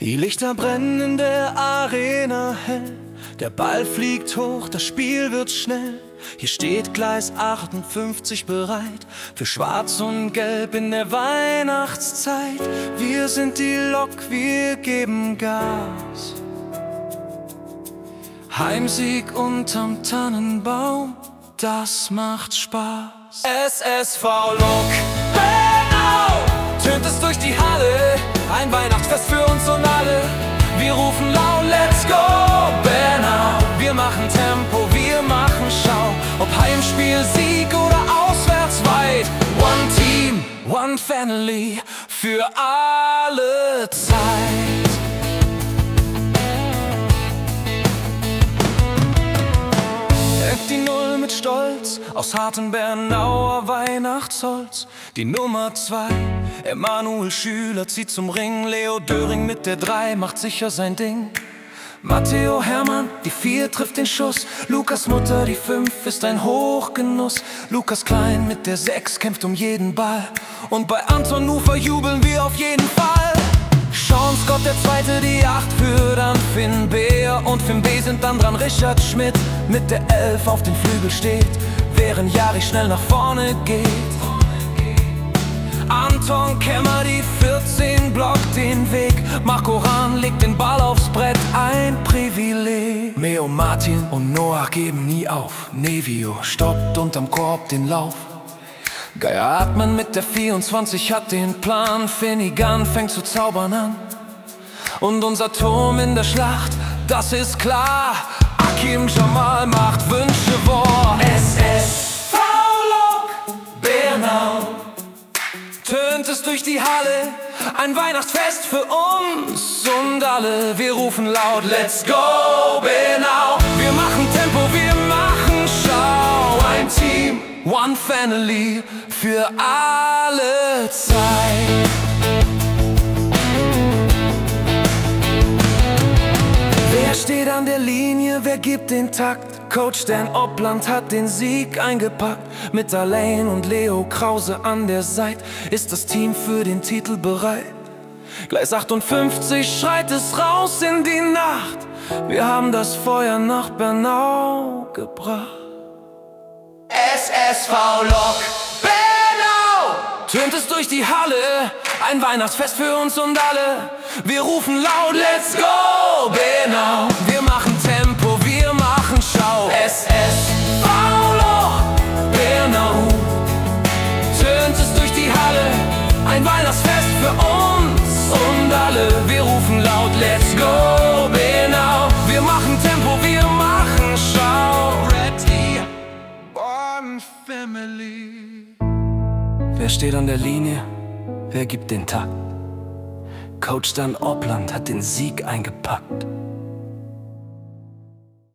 Die Lichter brennen in der Arena hell, der Ball fliegt hoch, das Spiel wird schnell. Hier steht Gleis 58 bereit für Schwarz und Gelb in der Weihnachtszeit. Wir sind die Lok, wir geben Gas. Heimsieg unterm Tannenbaum, das macht Spaß. SSV Lok, Bernau, tönt es durch die Halle. Ein Weihnachtsfest für uns und alle. Wir rufen laut, let's go, Bernau. Wir machen Tempo, wir machen Schau. Ob Heimspiel, Sieg oder auswärts weit. One Team, one Family, für alle Zeit. Deckt die Null mit Stolz aus hartem Bernauer Weihnachtsholz. Die Nummer 2, Emanuel Schüler zieht zum Ring. Leo Döring mit der 3 macht sicher sein Ding. Matteo Hermann, die 4 trifft den Schuss. Lukas Mutter, die 5 ist ein Hochgenuss. Lukas Klein mit der 6 kämpft um jeden Ball. Und bei Anton Ufer jubeln wir auf jeden Fall. Sean Scott, der 2, die 8 für dann Finn Beer. Und Finn B sind dann dran Richard Schmidt mit der 11 auf dem Flügel steht, während Jari schnell nach vorne geht. Anton Kemmer, die 14, blockt den Weg. Marco Rahn legt den Ball aufs Brett, ein Privileg. Meo Martin und Noah geben nie auf. Nevio stoppt unterm Korb den Lauf. Geier Atmen mit der 24 hat den Plan. Finnegan fängt zu zaubern an. Und unser Turm in der Schlacht, das ist klar. Akim Jamal macht Wünsche wahr. SSV Lok, Bernau, tönt es durch die Halle, ein Weihnachtsfest für uns und alle. Wir rufen laut, let's go, Bernau. Wir machen Tempo, wir machen Schau. Ein Team, one Family, für alle Zeit. Wer steht an der Linie, wer gibt den Takt? Coach Dan Oppland hat den Sieg eingepackt. Mit Alain und Leo Krause an der Seite ist das Team für den Titel bereit. Gleis 58 schreit es raus in die Nacht. Wir haben das Feuer nach Bernau gebracht. SSV Lok, Bernau, tönt es durch die Halle, ein Weihnachtsfest für uns und alle. Wir rufen laut, let's go, Bernau. Wir machen Tempo, wir machen Schau. SSV Lok, Bernau, tönt es durch die Halle, ein Weihnachtsfest für uns und alle. Wir rufen laut, let's go, Bernau. Wir machen Tempo, wir machen Schau. Ready, one family. Wer steht an der Linie? Wer gibt den Takt? Coach Dan Oppland hat den Sieg eingepackt.